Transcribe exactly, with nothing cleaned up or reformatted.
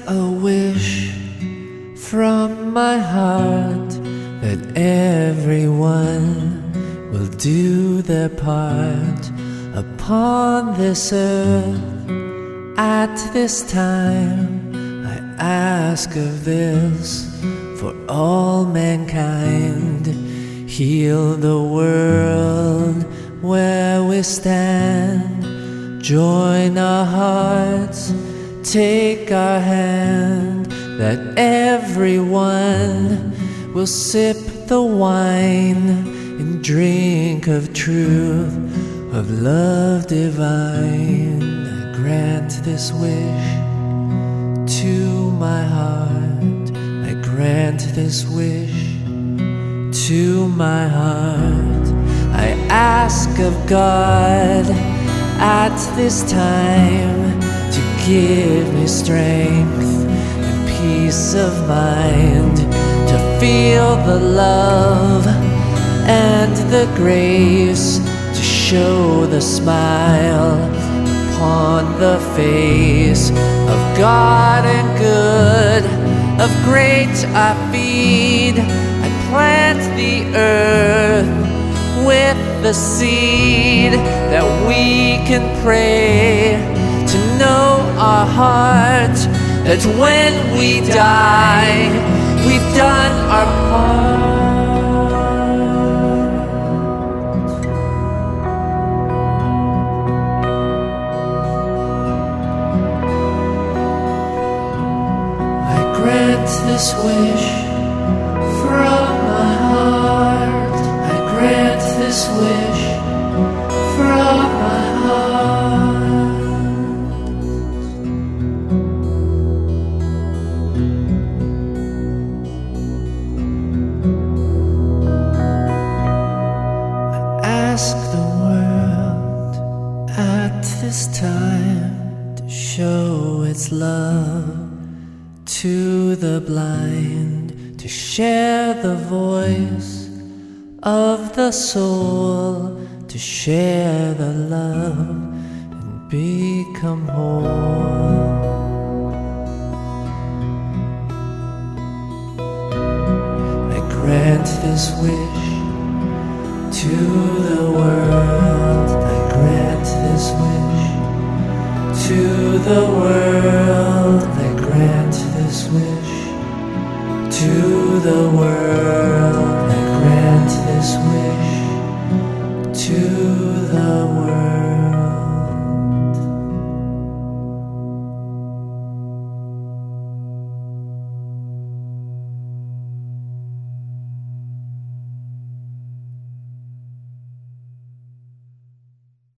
a wish from my heart that everyone will do their part upon this earth. At this time I ask of this for all mankind. Heal the world where we stand. Join our hearts, take our hand, that everyone will sip the wine and drink of truth, of love divine. I grant this wish to my heart. I grant this wish to my heart. I ask of God at this time to give me strength and peace of mind, to feel the love and the grace, to show the smile upon the face of God and good, of great I feed. I plant the earth with the seed, that we can pray to know our heart, that when we die, we've done our part. I grant this wish from my heart. I grant this wish from my heart. I ask the world at this time to show its love to the blind, to share the voice of the soul, to share the love and become whole. I grant this wish to the world. I grant this wish to the world. I grant this wish to the world.